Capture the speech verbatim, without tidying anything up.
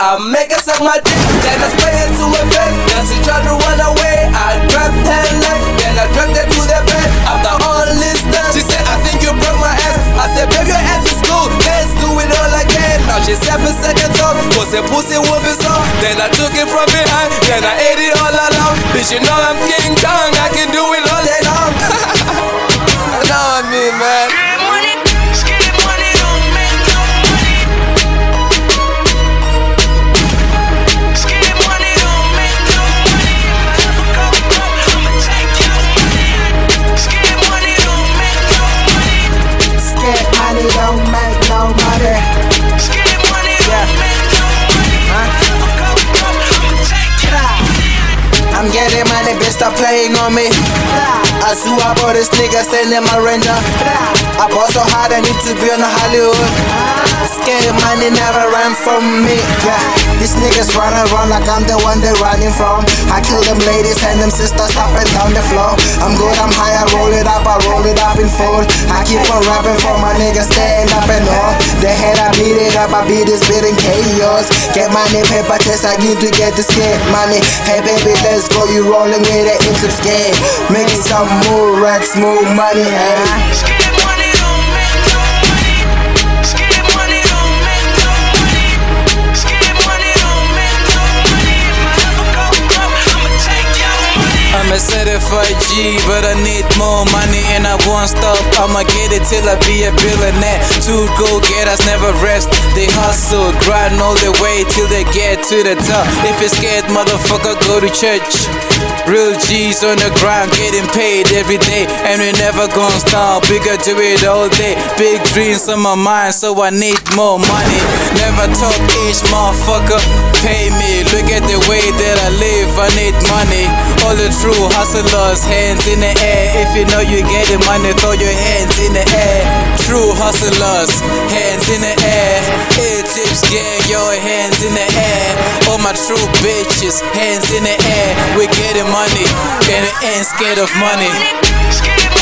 I make her suck my dick, then I spray it to her face. Then she tried to run away, I grabbed her leg, then I dragged her to the bed. After all this done, she said, I think you broke my ass. I said, baby, your ass is cool, let's do it all again. Now she said for second thought, cause her pussy will be soft. Then I took it from behind, then I ate it all alone. Bitch, you know I'm King Kong, I can do it all day long. You know what I mean, man. I'm getting money, bitch, stop playing on me. I sue up all this nigga, sending my ranger. I bought so hard, I need to be on Hollywood. Scared money never ran from me. Yeah, these niggas run around like I'm the one they're running from. I kill them ladies and them sisters up and down the floor. I'm good, I'm high, I roll it up, I roll it up in full. I keep on rapping for my niggas, stand up and all. The head I beat it up, I beat this bit in chaos. Get money, paper chase, I need to get this kid money. Hey baby, let's go, you rolling with it into scared. Make some more racks, more money, hey. I'ma set it for a G, but I need more money and I won't stop. I'ma get it till I be a billionaire. Two go-getters never rest, they hustle, grind all the way till they get to the top. If you're scared, motherfucker, go to church. Real G's on the ground, getting paid every day, and we never gon' stop. We gon' do it all day. Big dreams on my mind, so I need more money. Never talk each motherfucker, pay me. Look at the way that I live, I need money. All the true hustlers, hands in the air. If you know you getting money, throw your hands in the air. True hustlers, hands in the air. A-Tips gang, your hands in the air. All my true bitches, hands in the air. We're getting money, and it ain't scared of money.